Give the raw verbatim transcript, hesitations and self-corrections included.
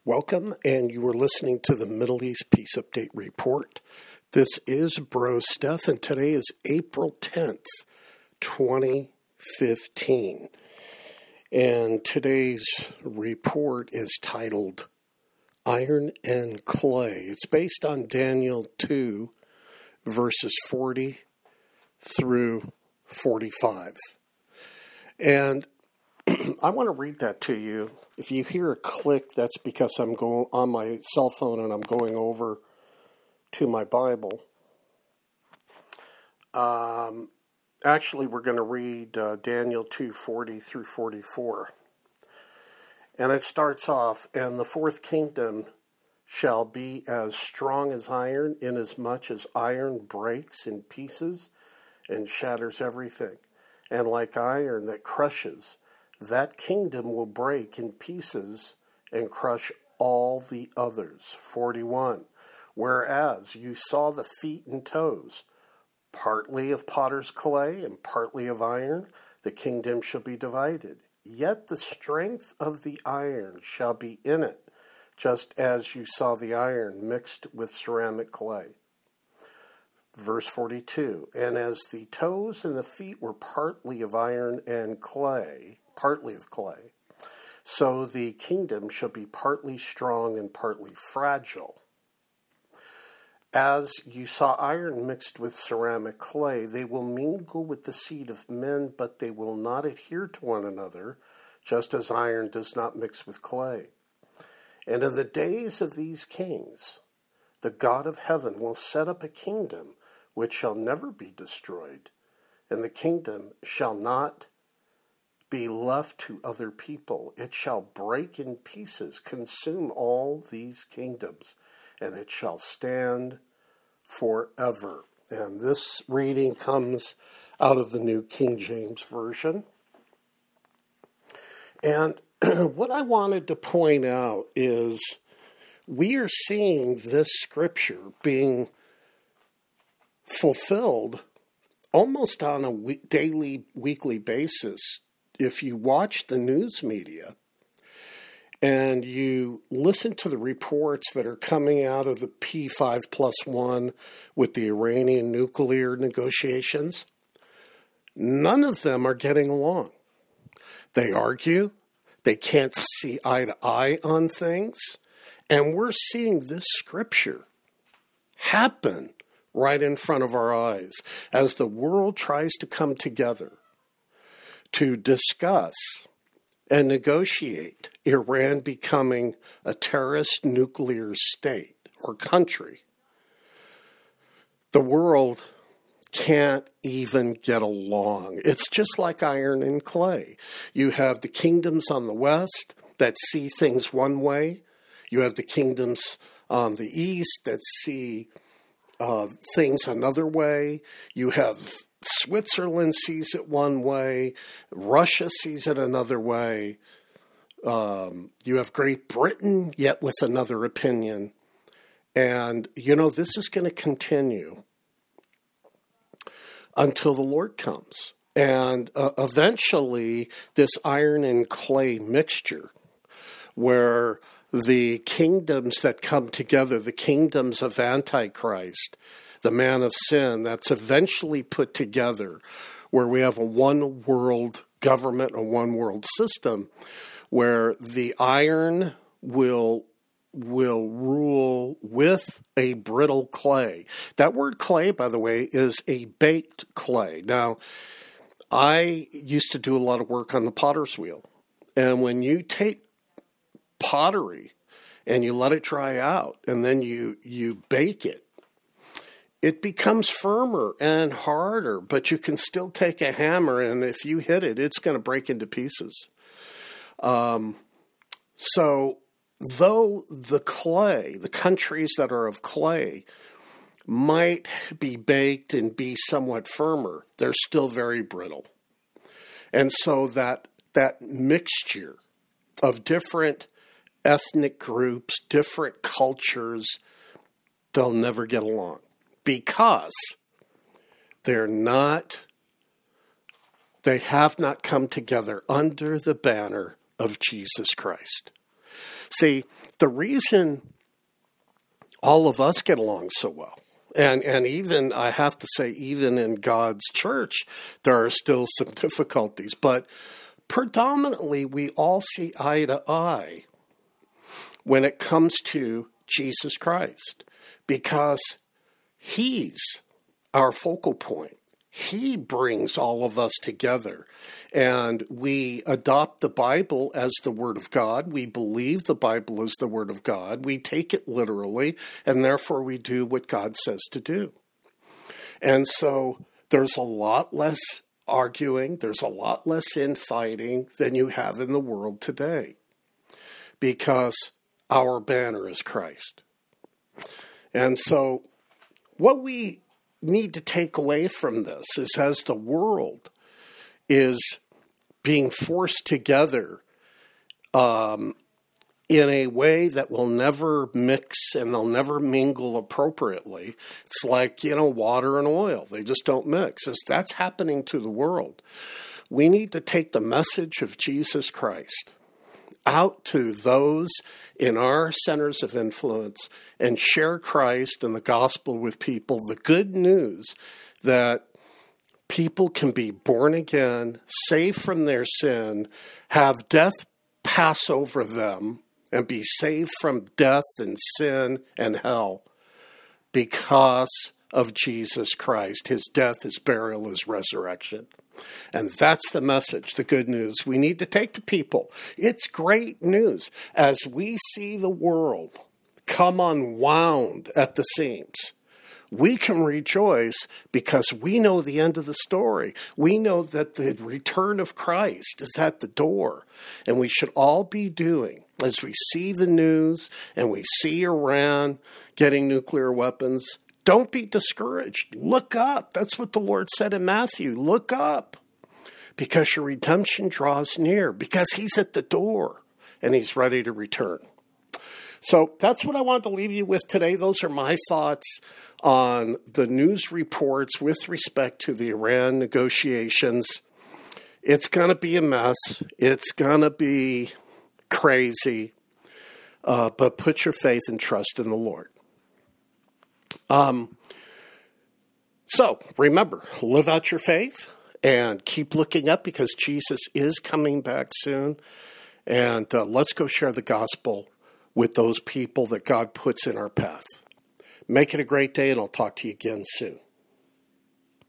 Welcome, and you are listening to the Middle East Peace Update Report. This is Bro Steph, and today is April tenth, twenty fifteen. And today's report is titled Iron and Clay. It's based on Daniel two, verses forty through forty-five. And I want to read that to you. If you hear a click, that's because I'm going on my cell phone and I'm going over to my Bible. Um, actually, we're going to read uh, Daniel two forty through forty-four. And it starts off, "And the fourth kingdom shall be as strong as iron, inasmuch as iron breaks in pieces and shatters everything. And like iron that crushes, that kingdom will break in pieces and crush all the others." forty-one. "Whereas you saw the feet and toes, partly of potter's clay and partly of iron, the kingdom shall be divided. Yet the strength of the iron shall be in it, just as you saw the iron mixed with ceramic clay." Verse forty-two. "And as the toes and the feet were partly of iron and clay, partly of clay, so the kingdom shall be partly strong and partly fragile. As you saw iron mixed with ceramic clay, they will mingle with the seed of men, but they will not adhere to one another, just as iron does not mix with clay. And in the days of these kings, the God of heaven will set up a kingdom which shall never be destroyed, and the kingdom shall not be left to other people. It shall break in pieces, consume all these kingdoms, and it shall stand forever." And this reading comes out of the New King James Version. And what I wanted to point out is we are seeing this scripture being fulfilled almost on a week, daily, weekly basis. If you watch the news media and you listen to the reports that are coming out of the P five plus one with the Iranian nuclear negotiations, none of them are getting along. They argue, they can't see eye to eye on things, and we're seeing this scripture happen right in front of our eyes as the world tries to come together to discuss and negotiate Iran becoming a terrorist nuclear state or country. The world can't even get along. It's just like iron and clay. You have the kingdoms on the west that see things one way. You have the kingdoms on the east that see uh, things another way. You have Switzerland sees it one way. Russia sees it another way. Um, you have Great Britain yet with another opinion. And, you know, this is going to continue until the Lord comes. And uh, eventually, this iron and clay mixture, where the kingdoms that come together, the kingdoms of Antichrist, the man of sin, that's eventually put together, where we have a one world government, a one world system, where the iron will will rule with a brittle clay. That word clay, by the way, is a baked clay. Now, I used to do a lot of work on the potter's wheel. And when you take pottery and you let it dry out and then you, you bake it, it becomes firmer and harder, but you can still take a hammer, and if you hit it, it's going to break into pieces. Um, so though the clay, the countries that are of clay, might be baked and be somewhat firmer, they're still very brittle. And so that that mixture of different ethnic groups, different cultures, they'll never get along because they're not, they have not come together under the banner of Jesus Christ. See, the reason all of us get along so well, and, and even, I have to say, even in God's church, there are still some difficulties, but predominantly we all see eye to eye when it comes to Jesus Christ, because he's our focal point. He brings all of us together, and we adopt the Bible as the Word of God. We believe the Bible is the Word of God. We take it literally, and therefore we do what God says to do. And so there's a lot less arguing, there's a lot less infighting than you have in the world today, because our banner is Christ. And so what we need to take away from this is, as the world is being forced together um, in a way that will never mix and they'll never mingle appropriately. It's like, you know, water and oil. They just don't mix. As that's happening to the world, we need to take the message of Jesus Christ out to those in our centers of influence and share Christ and the gospel with people, the good news that people can be born again, saved from their sin, have death pass over them, and be saved from death and sin and hell because of Jesus Christ, his death, his burial, his resurrection. And that's the message, the good news we need to take to people. It's great news as we see the world come unwound at the seams. We can rejoice because we know the end of the story. We know that the return of Christ is at the door. And we should all be doing, as we see the news and we see Iran getting nuclear weapons, don't be discouraged. Look up. That's what the Lord said in Matthew. Look up, because your redemption draws near, because he's at the door and he's ready to return. So that's what I wanted to leave you with today. Those are my thoughts on the news reports with respect to the Iran negotiations. It's going to be a mess. It's going to be crazy. Uh, but put your faith and trust in the Lord. Um, so remember, live out your faith and keep looking up, because Jesus is coming back soon. And uh, let's go share the gospel with those people that God puts in our path. Make it a great day, and I'll talk to you again soon.